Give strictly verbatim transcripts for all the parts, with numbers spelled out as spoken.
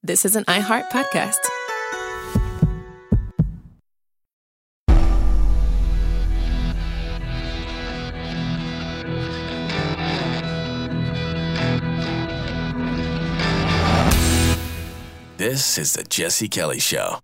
This is an iHeart podcast. This is the Jesse Kelly Show.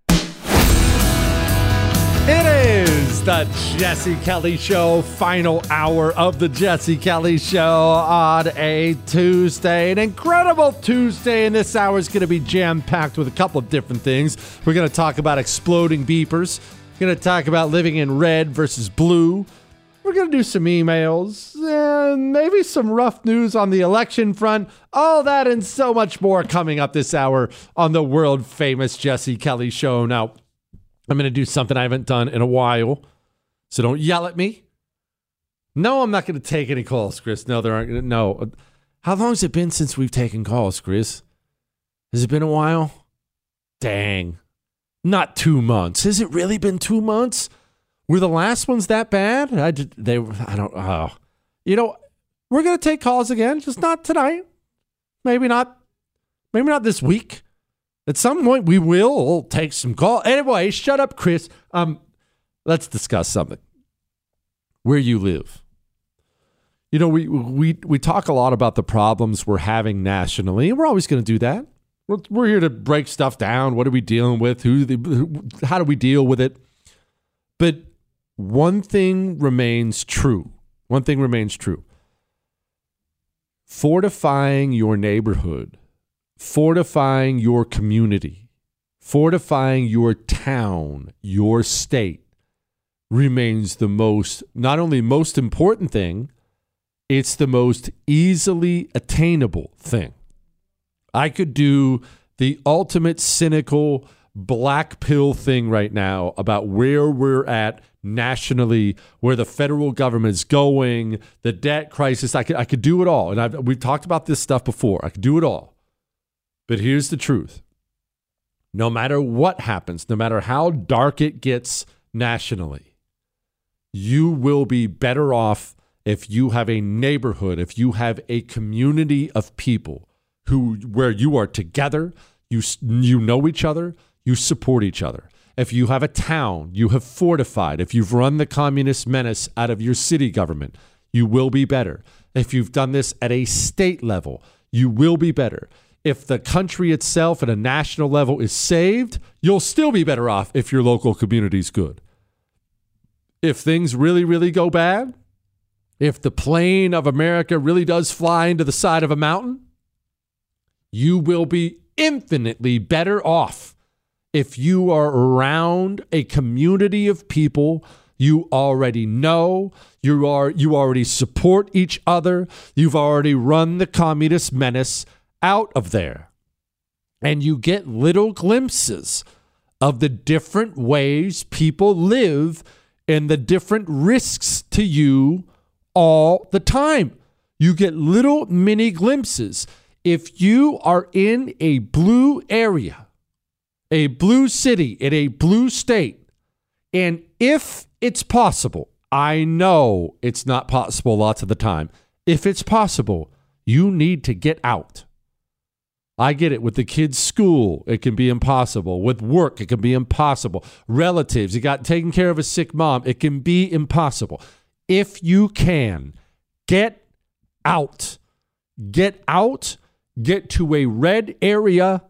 It is the Jesse Kelly Show, final hour of the Jesse Kelly Show on a Tuesday. An incredible Tuesday, and this hour is going to be jam-packed with a couple of different things. We're going to talk about exploding beepers. We're going to talk about living in red versus blue. We're going to do some emails and maybe some rough news on the election front. All that and so much more coming up this hour on the world-famous Jesse Kelly Show. Now, I'm going to do something I haven't done in a while, so don't yell at me. No, I'm not going to take any calls, Chris. No, there aren't. No. How long has it been since we've taken calls, Chris? Has it been a while? Dang. Not two months. Has it really been two months? Were the last ones that bad? I just, they, I don't, oh. You know, we're going to take calls again, just not tonight. Maybe not, maybe not this week. At some point, we will take some calls. Anyway, shut up, Chris. Um, let's discuss something. Where you live. You know, we we we talk a lot about the problems we're having nationally, and we're always going to do that. We're, we're here to break stuff down. What are we dealing with? Who? who how do we deal with it? But one thing remains true. One thing remains true. Fortifying your neighborhood, fortifying your community, fortifying your town, your state remains the most, not only most important thing, it's the most easily attainable thing. I could do the ultimate cynical black pill thing right now about where we're at nationally, where the federal government is going, the debt crisis. I could, I could do it all. And I've, we've talked about this stuff before. I could do it all. But here's the truth. No matter what happens, no matter how dark it gets nationally, you will be better off if you have a neighborhood, if you have a community of people who where you are together, you you know each other, you support each other. If you have a town, you have fortified. If you've run the communist menace out of your city government, you will be better. If you've done this at a state level, you will be better. If the country itself at a national level is saved, you'll still be better off if your local community is good. If things really, really go bad, if the plane of America really does fly into the side of a mountain, you will be infinitely better off if you are around a community of people you already know, you are you already support each other, you've already run the communist menace out of there. And you get little glimpses of the different ways people live and the different risks to you all the time. You get little mini glimpses. If you are in a blue area, a blue city, in a blue state, and if it's possible, I know it's not possible lots of the time. If it's possible, you need to get out. I get it. With the kids' school, it can be impossible. With work, it can be impossible. Relatives, you got taking care of a sick mom, it can be impossible. If you can, get out. Get out, get to a red area,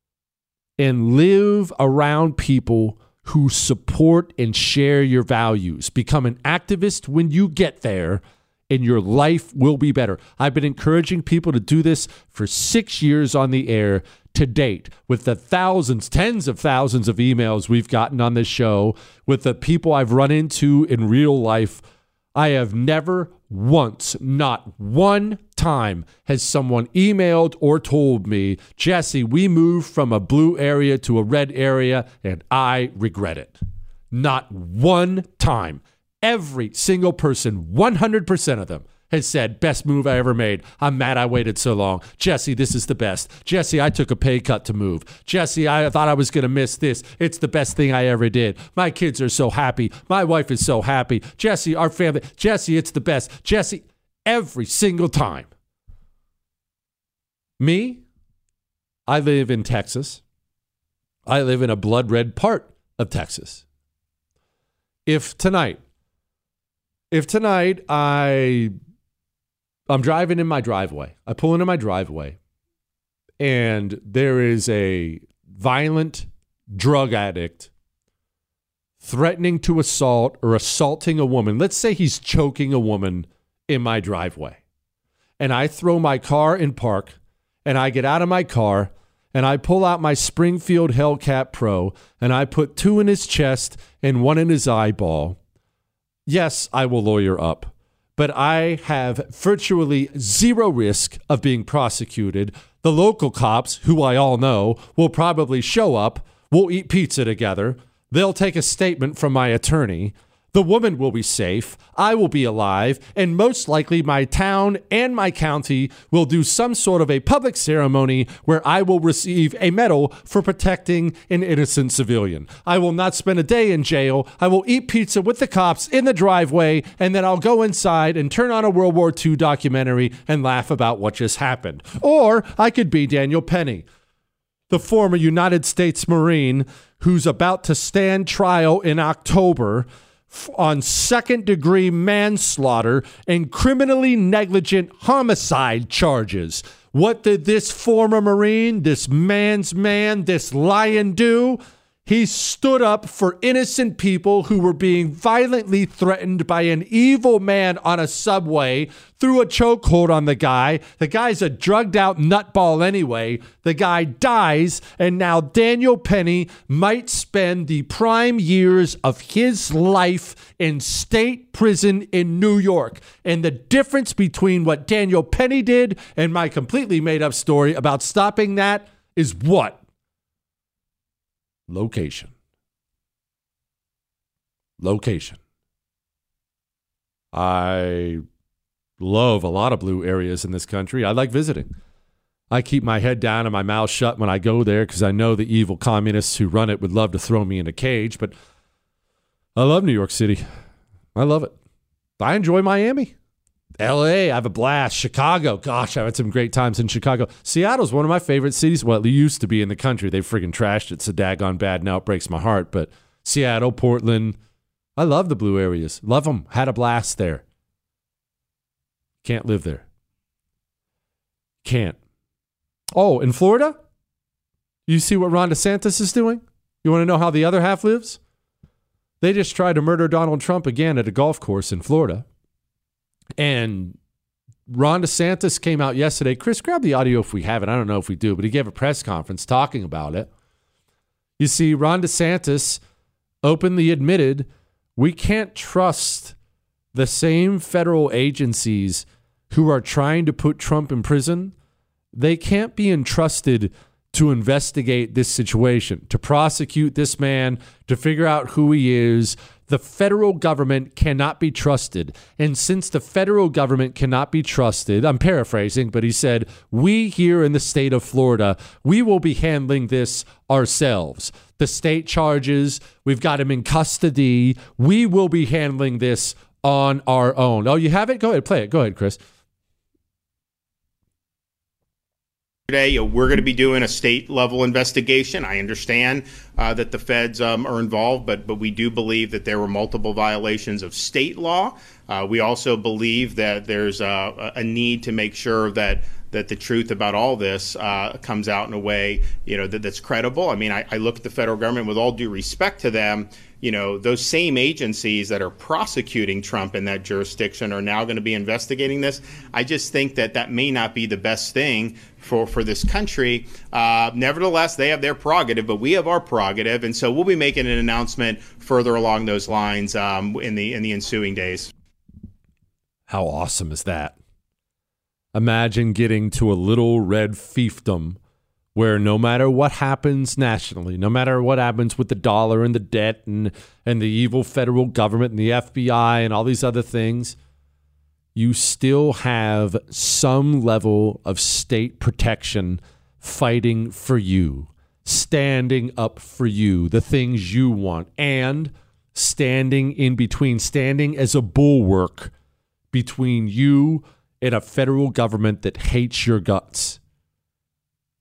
and live around people who support and share your values. Become an activist when you get there, and your life will be better. I've been encouraging people to do this for six years on the air to date, with the thousands, tens of thousands of emails we've gotten on this show, with the people I've run into in real life. I have never once, not one time, has someone emailed or told me, Jesse, we moved from a blue area to a red area, and I regret it. Not one time. Every single person, one hundred percent of them, has said, best move I ever made. I'm mad I waited so long. Jesse, this is the best. Jesse, I took a pay cut to move. Jesse, I thought I was going to miss this. It's the best thing I ever did. My kids are so happy. My wife is so happy. Jesse, our family. Jesse, it's the best. Jesse, every single time. Me? I live in Texas. I live in a blood red part of Texas. If tonight, if tonight I, I'm driving in my driveway, I pull into my driveway, and there is a violent drug addict threatening to assault or assaulting a woman. Let's say he's choking a woman in my driveway. And I throw my car in park, and I get out of my car, and I pull out my Springfield Hellcat Pro, and I put two in his chest and one in his eyeball. Yes, I will lawyer up, but I have virtually zero risk of being prosecuted. The local cops, who I all know, will probably show up. We'll eat pizza together. They'll take a statement from my attorney. The woman will be safe. I will be alive. And most likely my town and my county will do some sort of a public ceremony where I will receive a medal for protecting an innocent civilian. I will not spend a day in jail. I will eat pizza with the cops in the driveway, and then I'll go inside and turn on a World War Two documentary and laugh about what just happened. Or I could be Daniel Penny, the former United States Marine who's about to stand trial in October on second-degree manslaughter and criminally negligent homicide charges. What did this former Marine, this man's man, this lion do? He stood up for innocent people who were being violently threatened by an evil man on a subway, threw a chokehold on the guy. The guy's a drugged out nutball anyway. The guy dies, and now Daniel Penny might spend the prime years of his life in state prison in New York. And the difference between what Daniel Penny did and my completely made up story about stopping that is what? Location. Location. I love a lot of blue areas in this country. I like visiting. I keep my head down and my mouth shut when I go there because I know the evil communists who run it would love to throw me in a cage, but I love New York City. I love it. I enjoy Miami. L A, I have a blast. Chicago, gosh, I had some great times in Chicago. Seattle's one of my favorite cities. Well, it used to be in the country. They friggin' trashed it so daggone bad. Now it breaks my heart. But Seattle, Portland, I love the blue areas. Love them. Had a blast there. Can't live there. Can't. Oh, in Florida? You see what Ron DeSantis is doing? You want to know how the other half lives? They just tried to murder Donald Trump again at a golf course in Florida. And Ron DeSantis came out yesterday. Chris, grab the audio if we have it. I don't know if we do, but he gave a press conference talking about it. You see, Ron DeSantis openly admitted we can't trust the same federal agencies who are trying to put Trump in prison. They can't be entrusted to investigate this situation, to prosecute this man, to figure out who he is. The federal government cannot be trusted. And since the federal government cannot be trusted, I'm paraphrasing, but he said, we here in the state of Florida, we will be handling this ourselves. The state charges, we've got him in custody. We will be handling this on our own. Oh, you have it? Go ahead, play it. Go ahead, Chris. Today, we're going to be doing a state-level investigation. I understand uh, that the feds um, are involved, but but we do believe that there were multiple violations of state law. Uh, we also believe that there's a, a need to make sure that that the truth about all this uh, comes out in a way, you know, that, that's credible. I mean, I, I look at the federal government with all due respect to them. You know, those same agencies that are prosecuting Trump in that jurisdiction are now going to be investigating this. I just think that that may not be the best thing for, for this country. Uh, nevertheless, they have their prerogative, but we have our prerogative. And so we'll be making an announcement further along those lines um, in the in the ensuing days. How awesome is that? Imagine getting to a little red fiefdom where no matter what happens nationally, no matter what happens with the dollar and the debt and, and the evil federal government and the F B I and all these other things, you still have some level of state protection fighting for you, standing up for you, the things you want, and standing in between, standing as a bulwark between you and a federal government that hates your guts.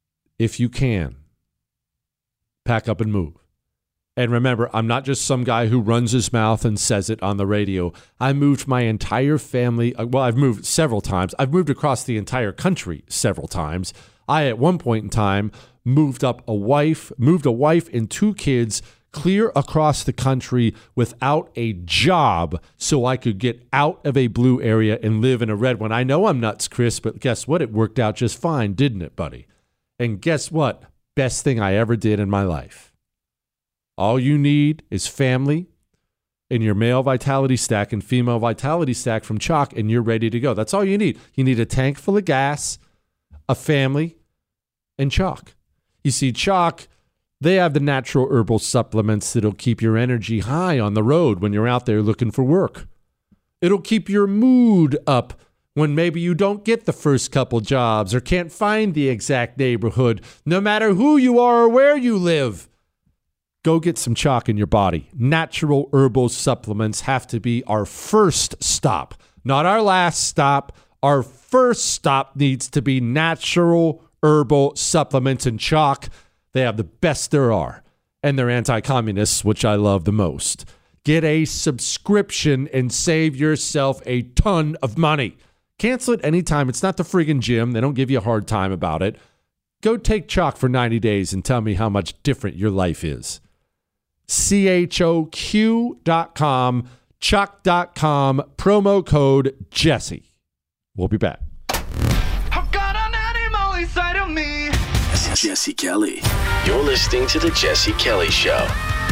if you can, pack up and move. And remember, I'm not just some guy who runs his mouth and says it on the radio. I moved my entire family. Well, I've moved several times. I've moved across the entire country several times. I, at one point in time, moved up a wife, moved a wife and two kids clear across the country without a job so I could get out of a blue area and live in a red one. I know I'm nuts, Chris, but guess what? It worked out just fine, didn't it, buddy? And guess what? Best thing I ever did in my life. All you need is family and your male vitality stack and female vitality stack from Chalk, and you're ready to go. That's all you need. You need a tank full of gas, a family, and Chalk. You see, Chalk, they have the natural herbal supplements that'll keep your energy high on the road when you're out there looking for work. It'll keep your mood up when maybe you don't get the first couple jobs or can't find the exact neighborhood, no matter who you are or where you live. Go get some Chalk in your body. Natural herbal supplements have to be our first stop, not our last stop. Our first stop needs to be natural herbal supplements, and Chalk. They have the best there are, and they're anti-communists, which I love the most. Get a subscription and save yourself a ton of money. Cancel it anytime. It's not the friggin' gym. They don't give you a hard time about it. Go take Chalk for ninety days and tell me how much different your life is. C H O Q dot com, Chalk dot com, promo code Jesse. We'll be back. I've got an animal inside of me. Jesse Kelly. You're listening to The Jesse Kelly Show.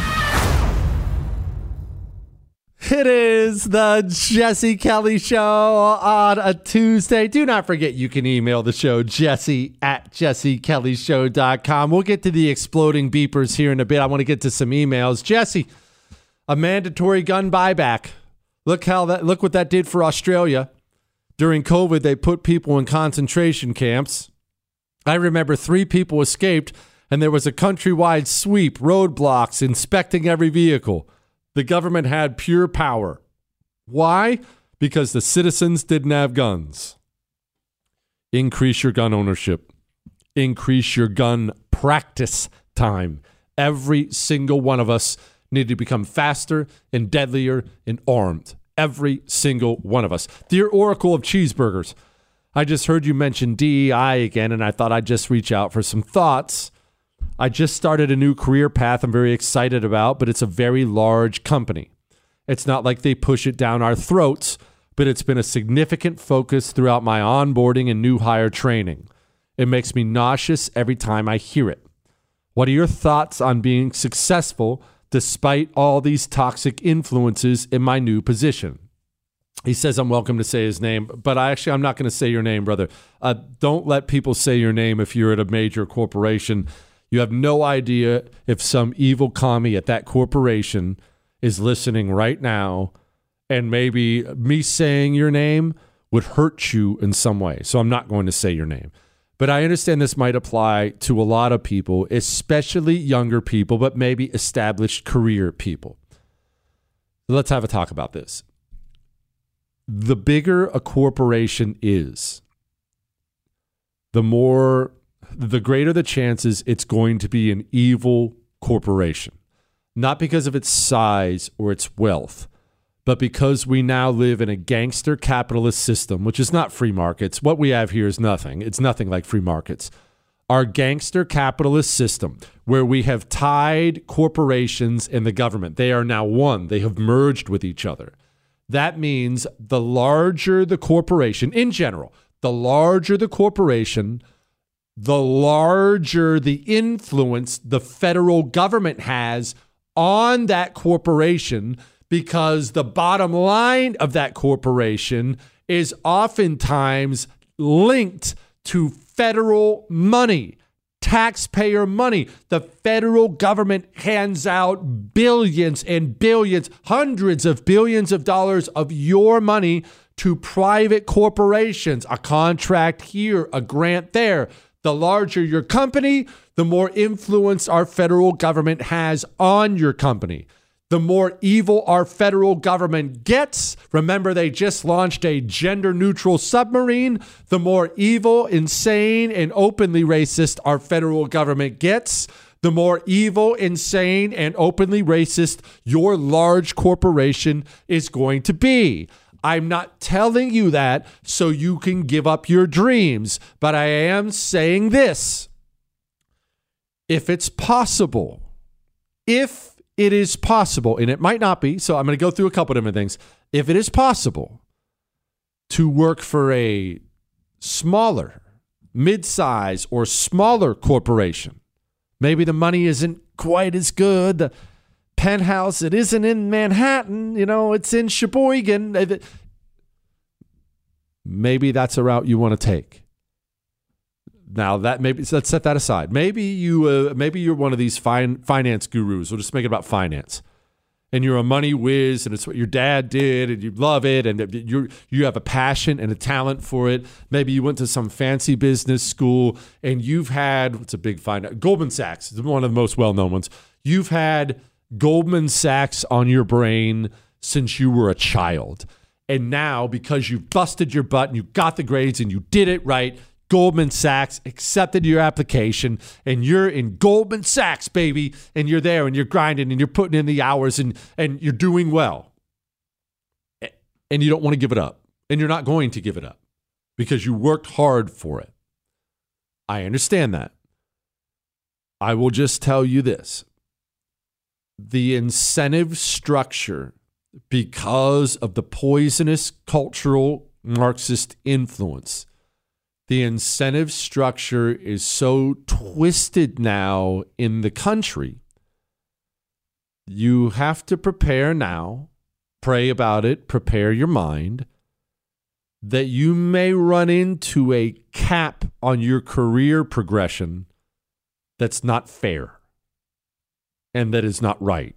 It is the Jesse Kelly Show on a Tuesday. Do not forget you can email the show, jesse at jesse kelly show dot com. We'll get to the exploding beepers here in a bit. I want to get to some emails. Jesse, a mandatory gun buyback. Look how that. Look what that did for Australia. During COVID, they put people in concentration camps. I remember three people escaped, and there was a countrywide sweep, roadblocks, inspecting every vehicle. The government had pure power. Why? Because the citizens didn't have guns. Increase your gun ownership. Increase your gun practice time. Every single one of us need to become faster and deadlier and armed. Every single one of us. Dear Oracle of Cheeseburgers, I just heard you mention D E I again, and I thought I'd just reach out for some thoughts. I just started a new career path I'm very excited about, but it's a very large company. It's not like they push it down our throats, but it's been a significant focus throughout my onboarding and new hire training. It makes me nauseous every time I hear it. What are your thoughts on being successful despite all these toxic influences in my new position? He says I'm welcome to say his name, but I actually, I'm not going to say your name, brother. Uh, don't let people say your name if you're at a major corporation. You have no idea if some evil commie at that corporation is listening right now, and maybe me saying your name would hurt you in some way. So I'm not going to say your name. But I understand this might apply to a lot of people, especially younger people, but maybe established career people. Let's have a talk about this. The bigger a corporation is, the more... the greater the chances it's going to be an evil corporation. Not because of its size or its wealth, but because we now live in a gangster capitalist system, which is not free markets. What we have here is nothing. It's nothing like free markets. Our gangster capitalist system, where we have tied corporations and the government. They are now one. They have merged with each other. That means the larger the corporation, in general, the larger the corporation, the larger the influence the federal government has on that corporation, because the bottom line of that corporation is oftentimes linked to federal money, taxpayer money. The federal government hands out billions and billions, hundreds of billions of dollars of your money to private corporations, a contract here, a grant there. The larger your company, the more influence our federal government has on your company. the more evil our federal government gets. Remember, they just launched a gender-neutral submarine. The more evil, insane, and openly racist our federal government gets, the more evil, insane, and openly racist your large corporation is going to be. I'm not telling you that so you can give up your dreams, but I am saying this. If it's possible, if it is possible, and it might not be, so I'm going to go through a couple different things. If it is possible to work for a smaller, mid-size, or smaller corporation, maybe the money isn't quite as good, the penthouse, it isn't in Manhattan, you know, it's in Sheboygan, maybe that's a route you want to take. Now that maybe let's set that aside. Maybe you, uh, maybe you're one of these fine, finance gurus. We'll just make it about finance, and you're a money whiz, and it's what your dad did, and you love it, and you you have a passion and a talent for it. Maybe you went to some fancy business school, and you've had what's a big finance? Goldman Sachs is one of the most well-known ones. You've had Goldman Sachs on your brain since you were a child, and now because you busted your butt and you got the grades and you did it right, Goldman Sachs accepted your application, and you're in Goldman Sachs, baby, and you're there and you're grinding and you're putting in the hours and, and you're doing well. And you don't want to give it up, and you're not going to give it up because you worked hard for it. I understand that. I will just tell you this. The incentive structure, because of the poisonous cultural Marxist influence, the incentive structure is so twisted now in the country. You have to prepare now, pray about it, prepare your mind, that you may run into a cap on your career progression that's not fair and that is not right.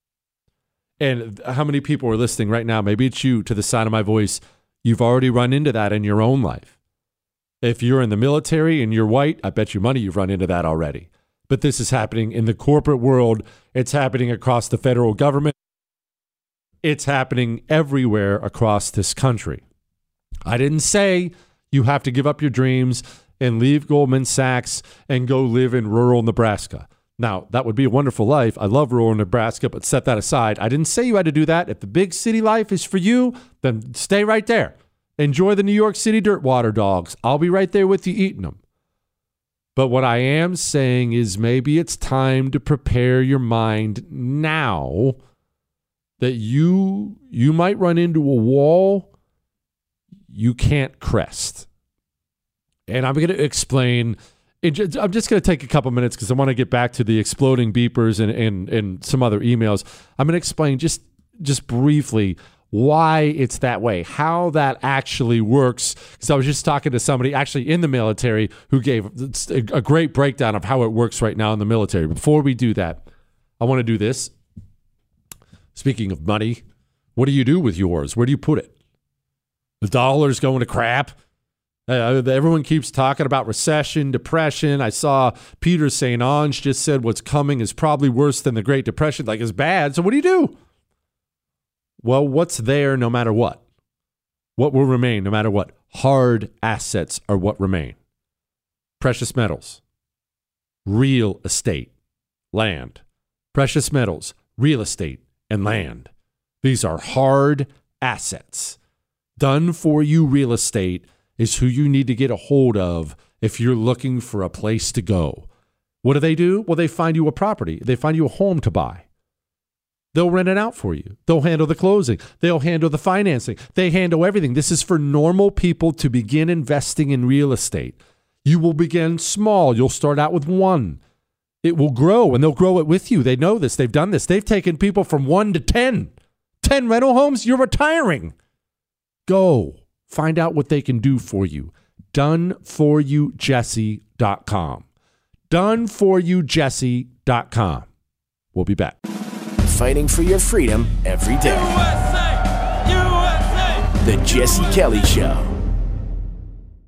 And how many people are listening right now? Maybe it's you, to the sound of my voice. You've already run into that in your own life. If you're in the military and you're white, I bet you money you've run into that already. But this is happening in the corporate world. It's happening across the federal government. It's happening everywhere across this country. I didn't say you have to give up your dreams and leave Goldman Sachs and go live in rural Nebraska. Now, that would be a wonderful life. I love rural Nebraska, but set that aside. I didn't say you had to do that. If the big city life is for you, then stay right there. Enjoy the New York City Dirtwater dogs. I'll be right there with you eating them. But what I am saying is maybe it's time to prepare your mind now that you you might run into a wall you can't crest. And I'm going to explain. I'm just going to take a couple minutes because I want to get back to the exploding beepers and, and, and some other emails. I'm going to explain just just briefly why it's that way, how that actually works. Because I was just talking to somebody actually in the military who gave a great breakdown of how it works right now in the military. Before we do that, I want to do this. Speaking of money, what do you do with yours? Where do you put it? The dollar's going to crap. Uh, everyone keeps talking about recession, depression. I saw Peter Saint Onge just said what's coming is probably worse than the Great Depression. Like, it's bad. So what do you do? Well, what's there no matter what? What will remain no matter what? Hard assets are what remain. Precious metals, real estate, land. Precious metals, real estate, and land. These are hard assets. Done for you real estate is who you need to get a hold of if you're looking for a place to go. What do they do? Well, they find you a property. They find you a home to buy. They'll rent it out for you. They'll handle the closing. They'll handle the financing. They handle everything. This is for normal people to begin investing in real estate. You will begin small. You'll start out with one. It will grow, and they'll grow it with you. They know this. They've done this. They've taken people from one to ten. ten rental homes? You're retiring. Go. Find out what they can do for you. done for you jesse dot com. done for you jesse dot com. We'll be back. Fighting for your freedom every day. U S A! U S A! The Jesse Kelly Show.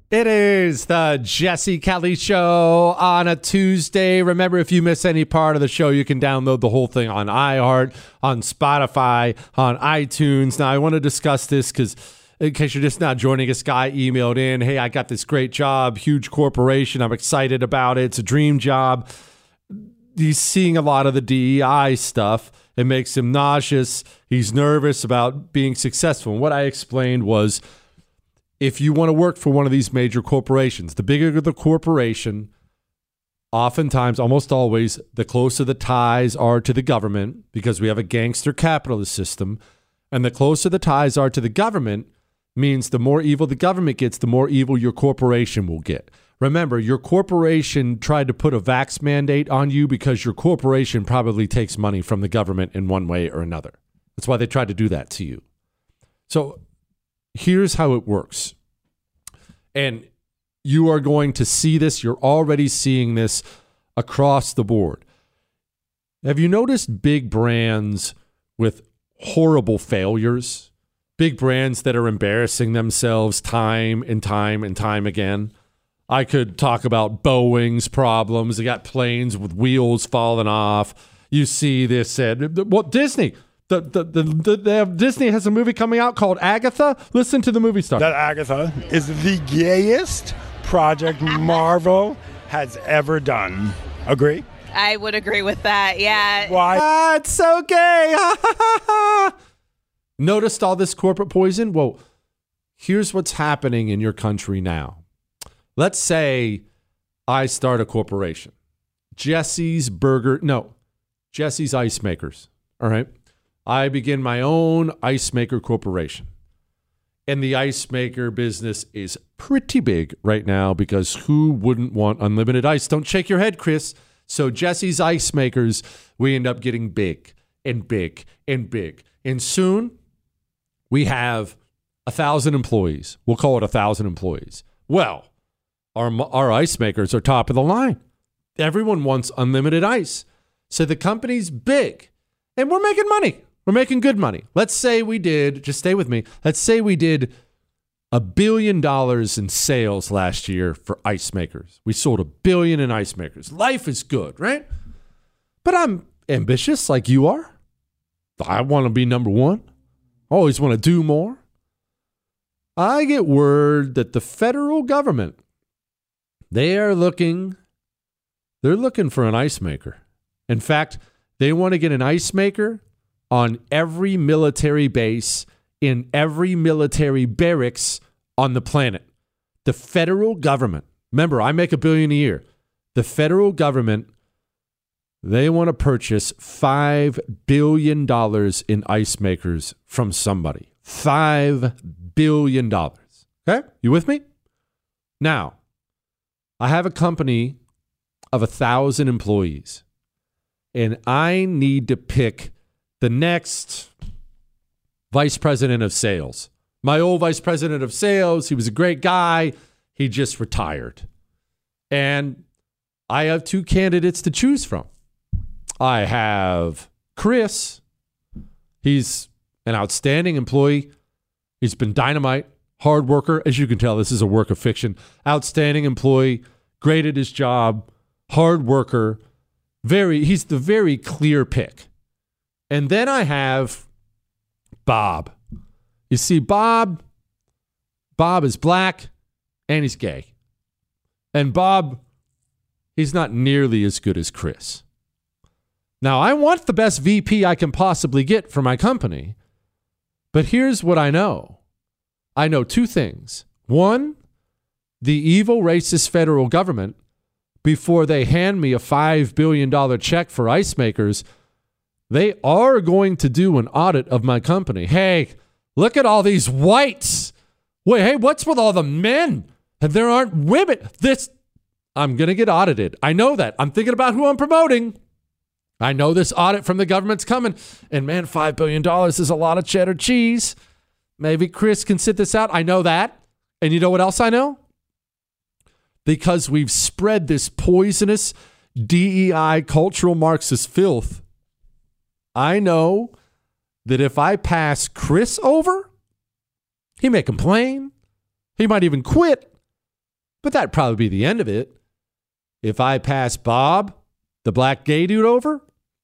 It is the Jesse Kelly Show on a Tuesday. Remember, if you miss any part of the show, you can download the whole thing on iHeart, on Spotify, on iTunes. Now, I want to discuss this because in case you're just not joining us, Guy emailed in, hey, I got this great job, huge corporation. I'm excited about it. It's a dream job. He's seeing a lot of the D E I stuff. It makes him nauseous. He's nervous about being successful. And what I explained was, if you want to work for one of these major corporations, the bigger the corporation, oftentimes, almost always, the closer the ties are to the government, because we have a gangster capitalist system. And the closer the ties are to the government means the more evil the government gets, the more evil your corporation will get. Remember, your corporation tried to put a vax mandate on you because your corporation probably takes money from the government in one way or another. That's why they tried to do that to you. So here's how it works. And you are going to see this. You're already seeing this across the board. Have you noticed big brands with horrible failures? Big brands that are embarrassing themselves time and time and time again? I could talk about Boeing's problems. They got planes with wheels falling off. You see this at, well, Disney. The, the, the, the, they have, Disney has a movie coming out called Agatha. Listen to the movie star. That Agatha is the gayest project Marvel has ever done. Agree? I would agree with that, yeah. Why? Ah, it's so gay. Noticed all this corporate poison? Well, here's what's happening in your country now. Let's say I start a corporation. Jesse's Burger, no, Jesse's Ice Makers, all right? I begin my own ice maker corporation. And the ice maker business is pretty big right now because who wouldn't want unlimited ice? Don't shake your head, Chris. So Jesse's Ice Makers, we end up getting big and big and big. And soon we have a thousand employees. We'll call it a thousand employees. Well, our, our ice makers are top of the line. Everyone wants unlimited ice. So the company's big and we're making money. We're making good money. Let's say we did, just stay with me. Let's say we did a billion dollars in sales last year for ice makers. We sold a billion in ice makers. Life is good, right? But I'm ambitious like you are. I want to be number one. Always want to do more. I get word that the federal government, they are looking, they're looking for an ice maker. In fact, they want to get an ice maker on every military base, in every military barracks on the planet. The federal government, remember, I make a billion a year. The federal government, they want to purchase five billion dollars in ice makers from somebody. five billion dollars. Okay? You with me? Now, I have a company of a thousand employees, and I need to pick the next vice president of sales. My old vice president of sales, he was a great guy. He just retired. And I have two candidates to choose from. I have Chris. He's an outstanding employee. He's been dynamite, hard worker. As you can tell, this is a work of fiction. Outstanding employee, great at his job, hard worker. Very, he's the very clear pick. And then I have Bob. You see, Bob, Bob is black and he's gay. And Bob, he's not nearly as good as Chris. Now, I want the best V P I can possibly get for my company. But here's what I know. I know two things. One, the evil racist federal government, before they hand me a five billion dollars check for ice makers, they are going to do an audit of my company. Hey, look at all these whites. Wait, hey, what's with all the men? And there aren't women. This, I'm going to get audited. I know that. I'm thinking about who I'm promoting. I know this audit from the government's coming. And man, five billion dollars is a lot of cheddar cheese. Maybe Chris can sit this out. I know that. And you know what else I know? Because we've spread this poisonous D E I cultural Marxist filth, I know that if I pass Chris over, he may complain. He might even quit. But that'd probably be the end of it. If I pass Bob, the black gay dude, over,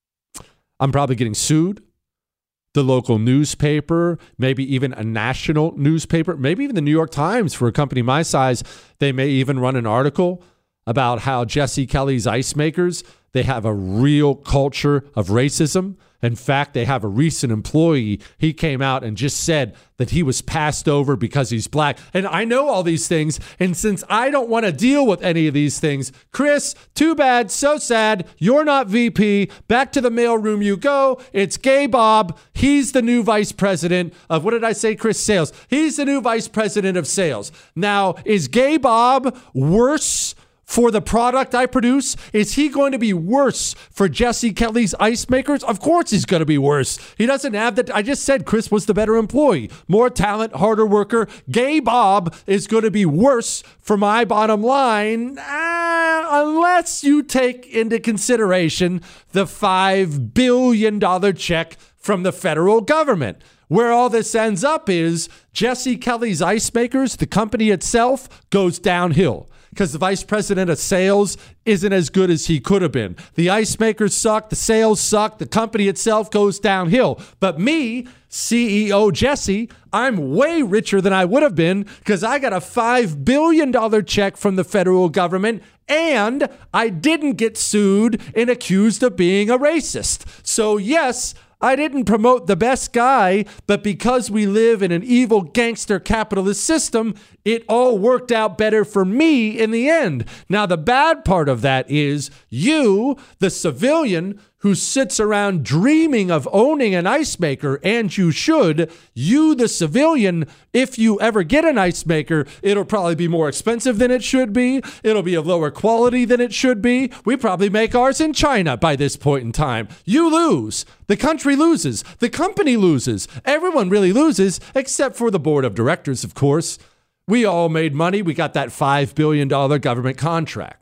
I'm probably getting sued. The local newspaper, maybe even a national newspaper, maybe even the New York Times, for a company my size, they may even run an article about how Jesse Kelly's ice makers, they have a real culture of racism. In fact, they have a recent employee. He came out and just said that he was passed over because he's black. And I know all these things. And since I don't want to deal with any of these things, Chris, too bad, so sad. You're not V P. Back to the mailroom you go. It's Gay Bob. He's the new vice president of, what did I say, Chris? Sales. He's the new vice president of sales. Now, is Gay Bob worse for the product I produce? Is he going to be worse for Jesse Kelly's ice makers? Of course he's going to be worse. He doesn't have that. I just said Chris was the better employee. More talent, harder worker. Gay Bob is going to be worse for my bottom line, uh, unless you take into consideration the five billion dollars check from the federal government. Where all this ends up is Jesse Kelly's ice makers, the company itself, goes downhill, because the vice president of sales isn't as good as he could have been. The ice makers suck. The sales suck. The company itself goes downhill. But me, C E O Jesse, I'm way richer than I would have been because I got a five billion dollars check from the federal government and I didn't get sued and accused of being a racist. So yes, I didn't promote the best guy, but because we live in an evil gangster capitalist system, it all worked out better for me in the end. Now, the bad part of that is you, the civilian who sits around dreaming of owning an ice maker, and you should, you, the civilian, if you ever get an ice maker, it'll probably be more expensive than it should be. It'll be of lower quality than it should be. We probably make ours in China by this point in time. You lose. The country loses. The company loses. Everyone really loses, except for the board of directors, of course. We all made money. We got that five billion dollars government contract.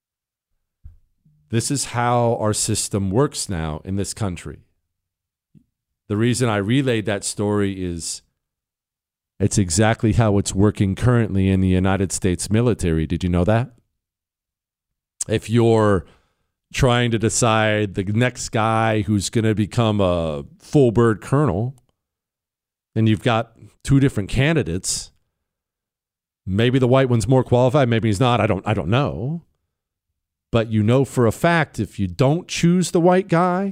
This is how our system works now in this country. The reason I relayed that story is it's exactly how it's working currently in the United States military. Did you know that? If you're trying to decide the next guy who's going to become a full bird colonel, and you've got two different candidates, maybe the white one's more qualified, maybe he's not. I don't I don't know. But you know for a fact, if you don't choose the white guy,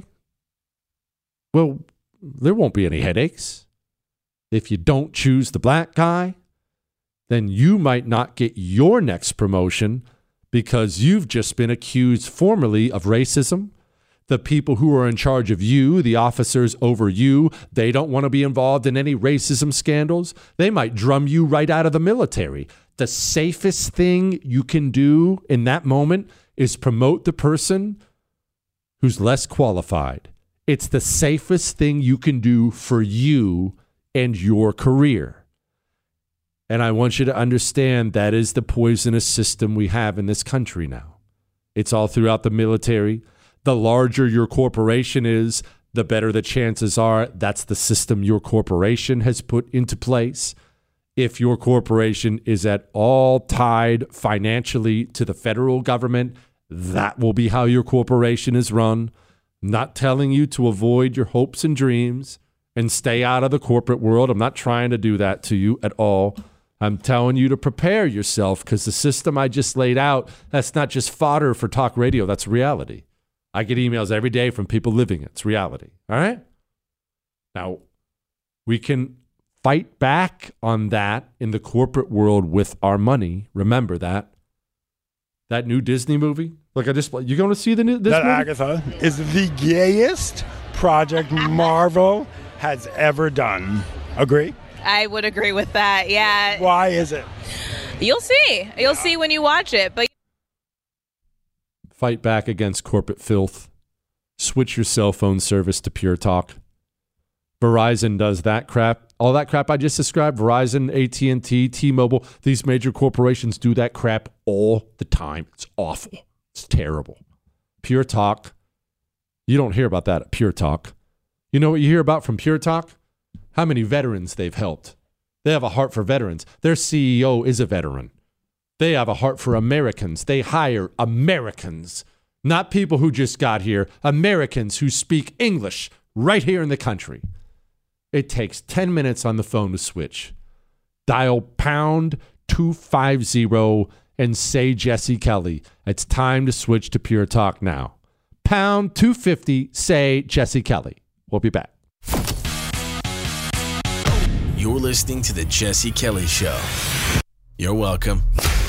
well, there won't be any headaches. If you don't choose the black guy, then you might not get your next promotion because you've just been accused formerly of racism. The people who are in charge of you, the officers over you, they don't want to be involved in any racism scandals. They might drum you right out of the military. The safest thing you can do in that moment is promote the person who's less qualified. It's the safest thing you can do for you and your career. And I want you to understand that is the poisonous system we have in this country now. It's all throughout the military. The larger your corporation is, the better the chances are that's the system your corporation has put into place. If your corporation is at all tied financially to the federal government, that will be how your corporation is run. I'm not telling you to avoid your hopes and dreams and stay out of the corporate world. I'm not trying to do that to you at all. I'm telling you to prepare yourself because the system I just laid out, that's not just fodder for talk radio. That's reality. I get emails every day from people living it. It's reality. All right? Now, we can fight back on that in the corporate world with our money. Remember that. That new Disney movie? Like I just, you going to see the new this that movie? Agatha is the gayest project Marvel has ever done. Agree? I would agree with that. Yeah. Why is it? You'll see. You'll see when you watch it. But fight back against corporate filth. Switch your cell phone service to Pure Talk. Verizon does that crap. All that crap I just described, Verizon, A T and T, T-Mobile, these major corporations do that crap all the time. It's awful. It's terrible. Pure Talk, you don't hear about that at Pure Talk. You know what you hear about from Pure Talk? How many veterans they've helped. They have a heart for veterans. Their C E O is a veteran. They have a heart for Americans. They hire Americans, not people who just got here, Americans who speak English right here in the country. It takes ten minutes on the phone to switch. Dial pound two fifty and say Jesse Kelly. It's time to switch to Pure Talk now. Pound two fifty, say Jesse Kelly. We'll be back. You're listening to The Jesse Kelly Show. You're welcome.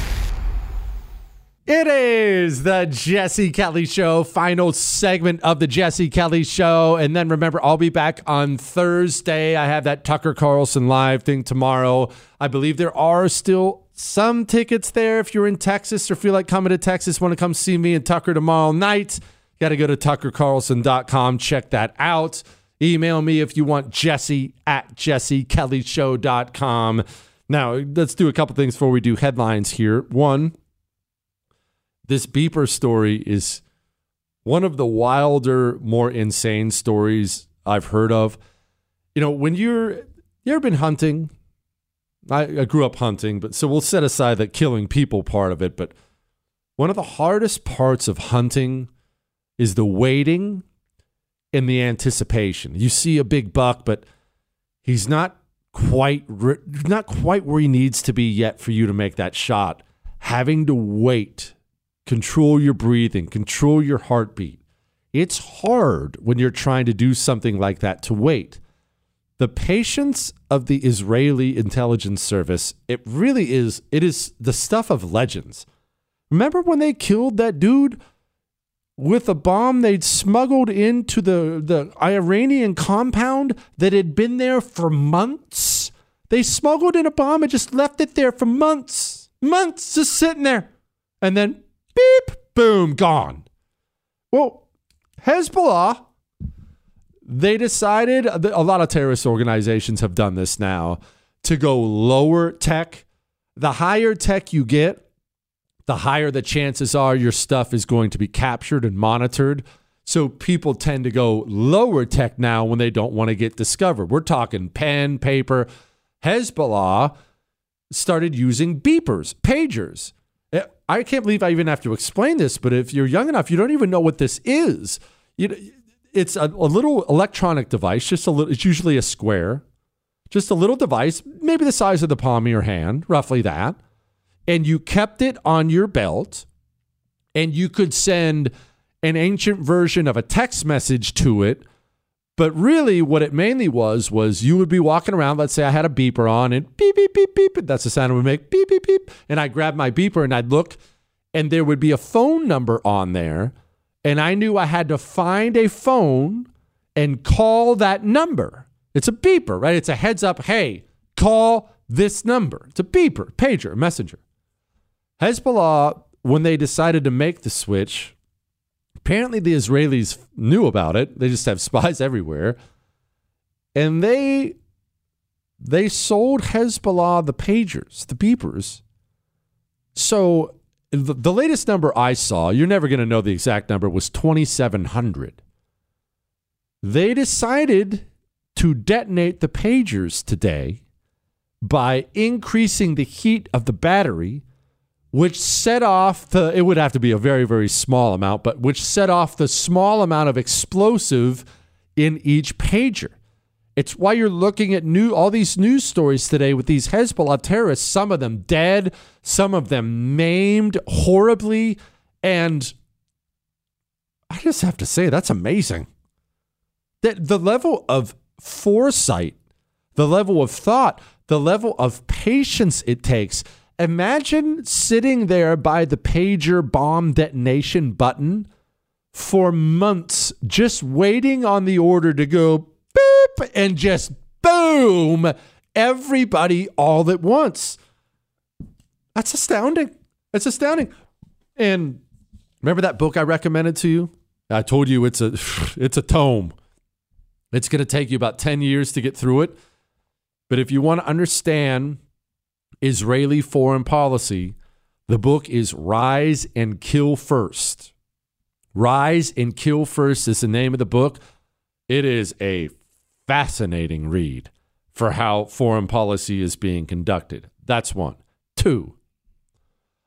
It is the Jesse Kelly Show, final segment of the Jesse Kelly Show. And then remember, I'll be back on Thursday. I have that Tucker Carlson live thing tomorrow. I believe there are still some tickets there. If you're in Texas or feel like coming to Texas, want to come see me and Tucker tomorrow night, got to go to tucker carlson dot com. Check that out. Email me if you want, Jesse at jesse kelly show dot com. Now, let's do a couple things before we do headlines here. One, this beeper story is one of the wilder, more insane stories I've heard of. You know, when you're, you ever been hunting? I, I grew up hunting, but so we'll set aside the killing people part of it. But one of the hardest parts of hunting is the waiting and the anticipation. You see a big buck, but he's not quite, not quite where he needs to be yet for you to make that shot. Having to wait. Control your breathing, control your heartbeat. It's hard when you're trying to do something like that to wait. The patience of the Israeli intelligence service, it really is, it is the stuff of legends. Remember when they killed that dude with a bomb they'd smuggled into the, the Iranian compound that had been there for months? They smuggled in a bomb and just left it there for months, months just sitting there. And then beep, boom, gone. Well, Hezbollah, they decided, a lot of terrorist organizations have done this now, to go lower tech. The higher tech you get, the higher the chances are your stuff is going to be captured and monitored. So people tend to go lower tech now when they don't want to get discovered. We're talking pen, paper. Hezbollah started using beepers, pagers. I can't believe I even have to explain this, but if you're young enough, you don't even know what this is. You, it's a, a little electronic device, just a little, it's usually a square, just a little device, maybe the size of the palm of your hand, roughly that. And you kept it on your belt, and you could send an ancient version of a text message to it. But really what it mainly was, was you would be walking around. Let's say I had a beeper on and beep, beep, beep, beep. That's the sound it would make, beep, beep, beep. And I'd grab my beeper and I'd look, and there would be a phone number on there. And I knew I had to find a phone and call that number. It's a beeper, right? It's a heads up. Hey, call this number. It's a beeper, pager, messenger. Hezbollah, when they decided to make the switch, apparently the Israelis knew about it. They just have spies everywhere. And they they sold Hezbollah the pagers, the beepers. So the, the latest number I saw, you're never going to know the exact number, was twenty-seven hundred. They decided to detonate the pagers today by increasing the heat of the battery, which set off the, it would have to be a very, very small amount, but which set off the small amount of explosive in each pager. It's why you're looking at new all these news stories today with these Hezbollah terrorists, some of them dead, some of them maimed horribly. And I just have to say, that's amazing. That the level of foresight, the level of thought, the level of patience it takes. Imagine sitting there by the pager bomb detonation button for months, just waiting on the order to go beep and just boom, everybody all at once. That's astounding. It's astounding. And remember that book I recommended to you? I told you it's a it's a tome. It's going to take you about ten years to get through it. But if you want to understand Israeli foreign policy, the book is Rise and Kill First. Rise and Kill First is the name of the book. It is a fascinating read for how foreign policy is being conducted. That's one. Two,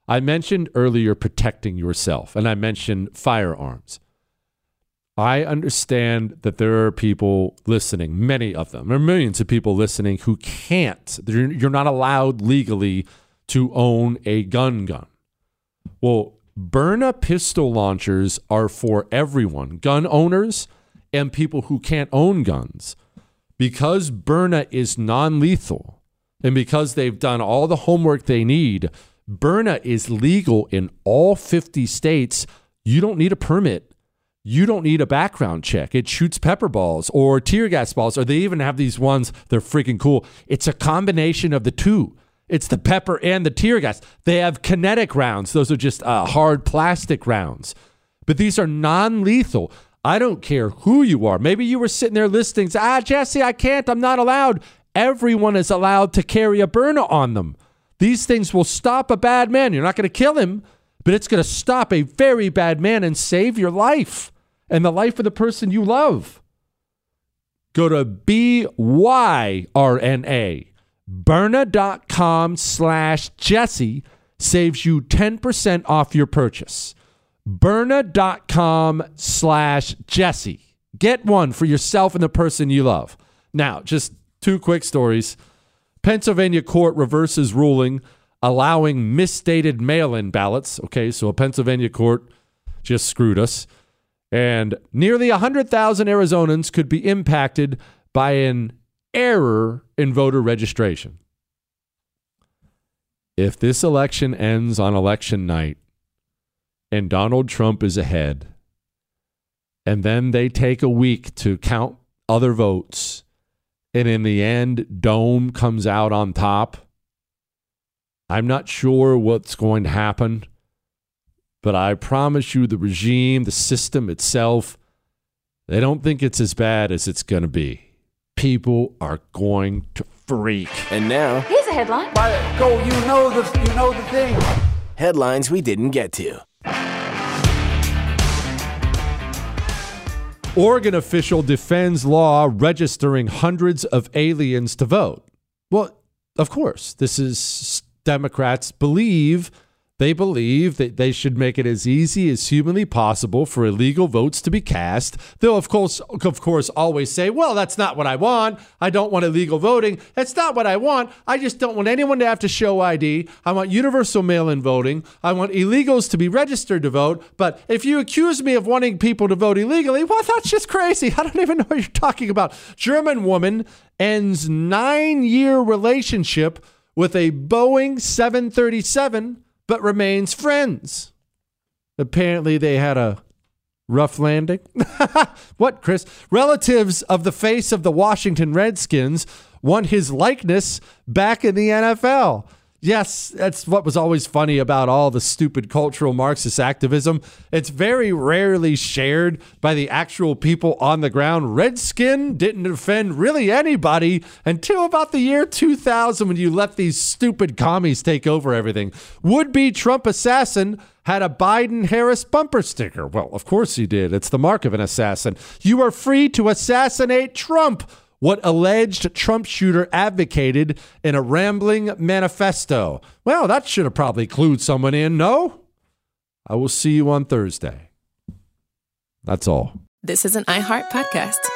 I mentioned earlier protecting yourself, and I mentioned firearms. I understand that there are people listening, many of them, there are millions of people listening who can't. You're not allowed legally to own a gun gun. Well, Byrna pistol launchers are for everyone, gun owners and people who can't own guns. Because Byrna is non-lethal and because they've done all the homework they need, Byrna is legal in all fifty states. You don't need a permit. You don't need a background check. It shoots pepper balls or tear gas balls, or they even have these ones. They're freaking cool. It's a combination of the two. It's the pepper and the tear gas. They have kinetic rounds. Those are just uh, hard plastic rounds. But these are non-lethal. I don't care who you are. Maybe you were sitting there listening. Ah, Jesse, I can't. I'm not allowed. Everyone is allowed to carry a Byrna on them. These things will stop a bad man. You're not going to kill him, but it's going to stop a very bad man and save your life and the life of the person you love. Go to B Y R N A. Byrna.com slash Jesse saves you ten percent off your purchase. Byrna.com slash Jesse. Get one for yourself and the person you love. Now, just two quick stories. Pennsylvania court reverses ruling allowing misstated mail-in ballots. Okay, so a Pennsylvania court just screwed us. And nearly one hundred thousand Arizonans could be impacted by an error in voter registration. If this election ends on election night and Donald Trump is ahead, and then they take a week to count other votes, and in the end, Dome comes out on top, I'm not sure what's going to happen, but I promise you the regime, the system itself, they don't think it's as bad as it's going to be. People are going to freak. And now, here's a headline. Go, you know the, you know the thing. Headlines we didn't get to. Oregon official defends law registering hundreds of aliens to vote. Well, of course, this is Democrats believe, they believe that they should make it as easy as humanly possible for illegal votes to be cast. They'll, of course, of course, always say, well, that's not what I want. I don't want illegal voting. That's not what I want. I just don't want anyone to have to show I D. I want universal mail-in voting. I want illegals to be registered to vote. But if you accuse me of wanting people to vote illegally, well, that's just crazy. I don't even know what you're talking about. German woman ends nine-year relationship with a Boeing seven thirty-seven, but remains friends. Apparently they had a rough landing. What, Chris? Relatives of the face of the Washington Redskins want his likeness back in the N F L. Yes, that's what was always funny about all the stupid cultural Marxist activism. It's very rarely shared by the actual people on the ground. Redskin didn't offend really anybody until about the year two thousand when you let these stupid commies take over everything. Would-be Trump assassin had a Biden-Harris bumper sticker. Well, of course he did. It's the mark of an assassin. You are free to assassinate Trump. What alleged Trump shooter advocated in a rambling manifesto. Well, that should have probably clued someone in, no? I will see you on Thursday. That's all. This is an iHeart podcast.